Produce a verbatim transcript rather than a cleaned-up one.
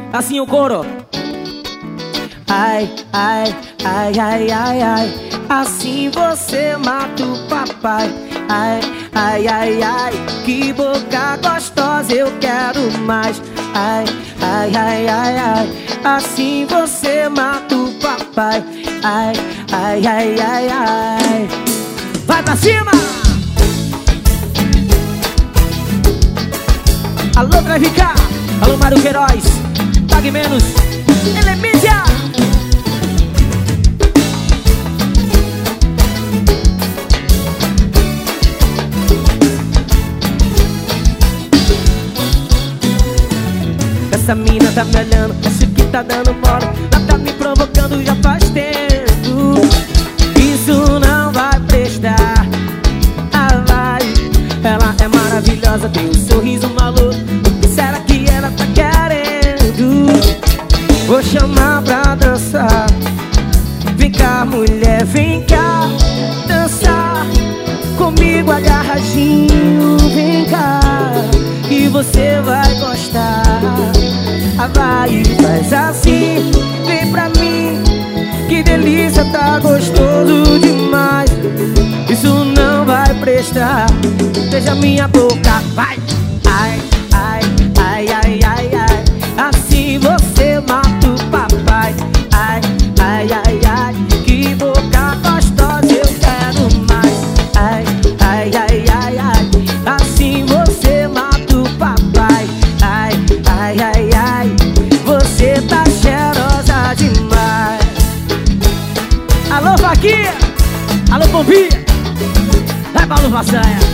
Assim o coro. Ai, ai, ai, ai, ai, ai. Assim você mata o papai. Ai, ai, ai, ai. Que boca gostosa, eu quero mais. Ai, ai, ai, ai, ai. Assim você mata o papai. Ai, ai, ai, ai, ai. Vai pra cima! Alô, vai ficar. Alô, Mário Queiroz. Pague menos. Ele é mídia. Essa mina tá me olhando, acho que tá dando mole. Ela tá me provocando já faz tempo. Isso não vai prestar. Ah, vai. Ela é maravilhosa, tem um sorriso maluco. O que será que ela tá querendo? Vou chamar pra dançar. Vem cá, mulher, vem cá dançar comigo agarradinho. Vem cá, que você vai gostar. Ah, vai e faz assim, vem pra mim. Que delícia, tá gostoso demais. Isso não vai prestar. Beija minha boca, vai. Ai, ai, ai, ai, ai, ai. Assim você mata o papai. Ai, ai, ai, ai. Que boca gostosa, eu quero mais. Ai, ai, ai, ai, ai. Assim você mata o papai. Ai, ai, ai, ai. Você tá cheirosa demais. Alô, Vaquinha. Alô, Pombinha. Vai, Paulo Façanha.